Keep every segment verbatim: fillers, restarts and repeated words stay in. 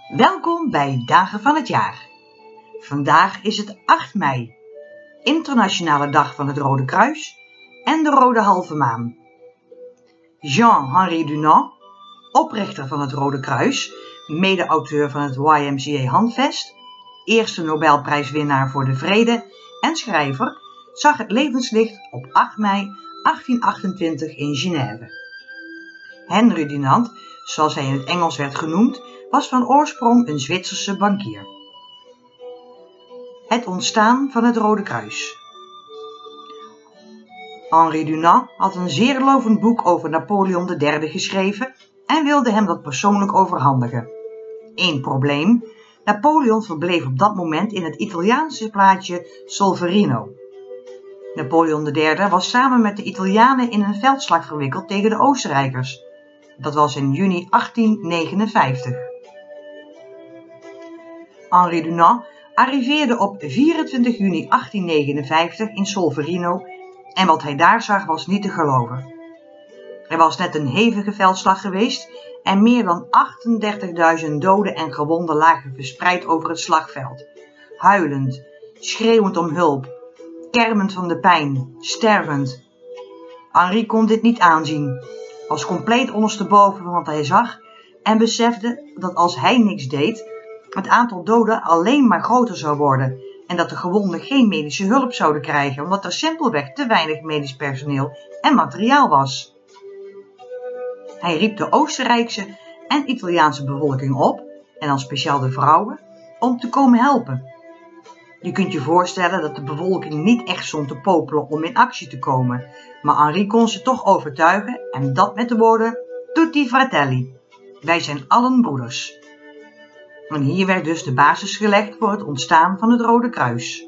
Welkom bij Dagen van het Jaar. Vandaag is het acht mei, Internationale Dag van het Rode Kruis en de Rode Halve Maan. Jean-Henri Dunant, oprichter van het Rode Kruis, mede-auteur van het Y M C A Handvest, eerste Nobelprijswinnaar voor de Vrede en schrijver, zag het levenslicht op acht mei achttienhonderdachtentwintig in Genève. Henri Dunant, zoals hij in het Engels werd genoemd, was van oorsprong een Zwitserse bankier. Het ontstaan van het Rode Kruis. Henri Dunant had een zeer lovend boek over Napoleon de derde geschreven en wilde hem dat persoonlijk overhandigen. Eén probleem: Napoleon verbleef op dat moment in het Italiaanse plaatsje Solferino. Napoleon de derde was samen met de Italianen in een veldslag verwikkeld tegen de Oostenrijkers. Dat was in juni achttienhonderdnegenenvijftig. Henri Dunant arriveerde op vierentwintig juni achttienhonderdnegenenvijftig in Solferino en wat hij daar zag was niet te geloven. Er was net een hevige veldslag geweest en meer dan achtendertigduizend doden en gewonden lagen verspreid over het slagveld. Huilend, schreeuwend om hulp, kermend van de pijn, stervend. Henri kon dit niet aanzien, was compleet ondersteboven van wat hij zag en besefte dat als hij niks deed, het aantal doden alleen maar groter zou worden en dat de gewonden geen medische hulp zouden krijgen omdat er simpelweg te weinig medisch personeel en materiaal was. Hij riep de Oostenrijkse en Italiaanse bevolking op, en dan speciaal de vrouwen, om te komen helpen. Je kunt je voorstellen dat de bevolking niet echt stond te popelen om in actie te komen, maar Henri kon ze toch overtuigen en dat met de woorden Tutti fratelli. Wij zijn allen broeders. En hier werd dus de basis gelegd voor het ontstaan van het Rode Kruis.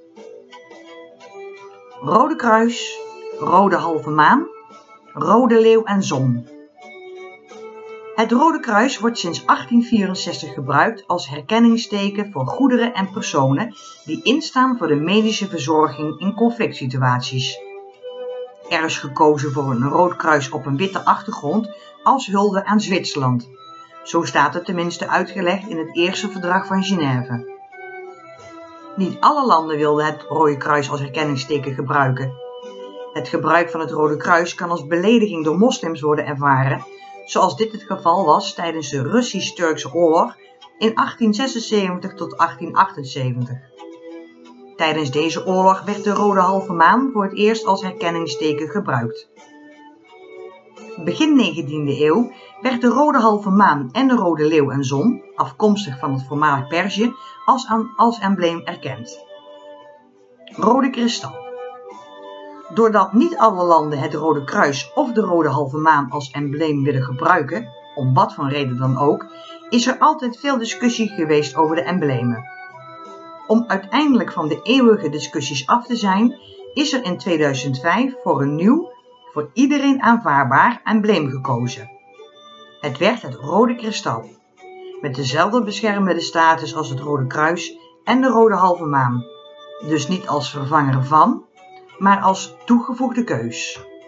Rode Kruis, Rode Halve Maan, Rode Leeuw en Zon. Het Rode Kruis wordt sinds achttienvierenzestig gebruikt als herkenningsteken voor goederen en personen die instaan voor de medische verzorging in conflictsituaties. Er is gekozen voor een rood kruis op een witte achtergrond als hulde aan Zwitserland. Zo staat het tenminste uitgelegd in het eerste verdrag van Genève. Niet alle landen wilden het Rode Kruis als herkenningsteken gebruiken. Het gebruik van het Rode Kruis kan als belediging door moslims worden ervaren, zoals dit het geval was tijdens de Russisch-Turkse oorlog in achttienzesenzeventig tot achttienachtenzeventig. Tijdens deze oorlog werd de Rode Halve Maan voor het eerst als herkenningsteken gebruikt. Begin negentiende eeuw werd de Rode Halve Maan en de Rode Leeuw en Zon, afkomstig van het voormalig Perzië, als, aan, als embleem erkend. Rode kristal. Doordat niet alle landen het Rode Kruis of de Rode Halve Maan als embleem willen gebruiken, om wat voor reden dan ook, is er altijd veel discussie geweest over de emblemen. Om uiteindelijk van de eeuwige discussies af te zijn, is er in tweeduizend vijf voor een nieuw, voor iedereen aanvaardbaar embleem gekozen. Het werd het rode kristal, met dezelfde beschermende status als het Rode Kruis en de Rode Halve Maan, dus niet als vervanger van, maar als toegevoegde keus.